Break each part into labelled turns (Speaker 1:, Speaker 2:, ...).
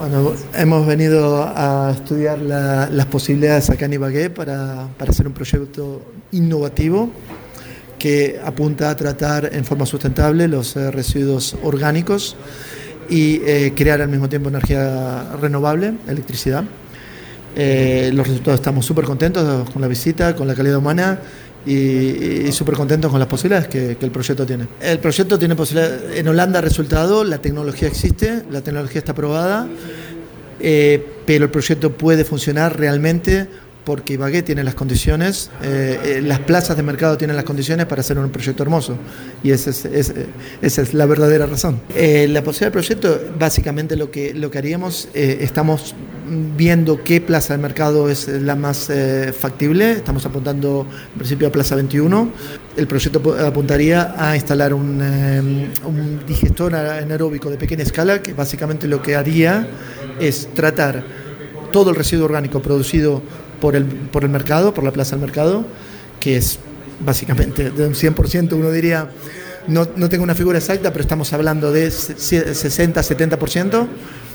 Speaker 1: Bueno, hemos venido a estudiar las posibilidades acá en Ibagué para hacer un proyecto innovativo que apunta a tratar en forma sustentable los residuos orgánicos y crear al mismo tiempo energía renovable, electricidad. Los resultados, estamos súper contentos con la visita, con la calidad humana y súper contentos con las posibilidades que el proyecto tiene. El proyecto tiene posibilidades. En Holanda ha resultado, la tecnología existe, la tecnología está aprobada, pero el proyecto puede funcionar realmente porque Ibagué tiene las condiciones, las plazas de mercado tienen las condiciones para hacer un proyecto hermoso, y esa es la verdadera razón. La posibilidad del proyecto, básicamente lo que haríamos, estamos viendo qué plaza de mercado es la más factible. Estamos apuntando en principio a Plaza 21. El proyecto apuntaría a instalar un digestor anaeróbico de pequeña escala, que básicamente lo que haría es tratar todo el residuo orgánico producido por el mercado, por la plaza del mercado, que es básicamente de un 100%, uno diría, no tengo una figura exacta, pero estamos hablando de 60-70%.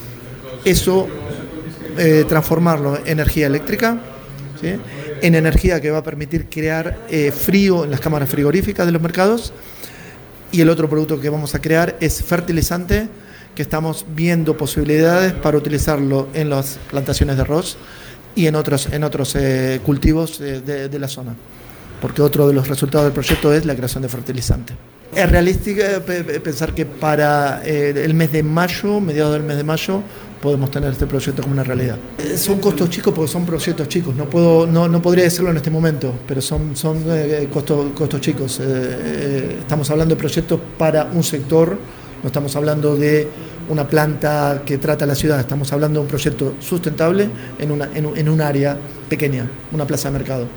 Speaker 1: Eso transformarlo en energía eléctrica, ¿sí?, en energía que va a permitir crear frío en las cámaras frigoríficas de los mercados. Y el otro producto que vamos a crear es fertilizante, que estamos viendo posibilidades para utilizarlo en las plantaciones de arroz y en otros cultivos de la zona, porque otro de los resultados del proyecto es la creación de fertilizante. Es realístico pensar que para el mes de mayo, mediados del mes de mayo, podemos tener este proyecto como una realidad. Son costos chicos porque son proyectos chicos, no podría decirlo en este momento, pero son costos chicos. Estamos hablando de proyectos para un sector, no estamos hablando de una planta que trata la ciudad, estamos hablando de un proyecto sustentable en un área pequeña, una plaza de mercado.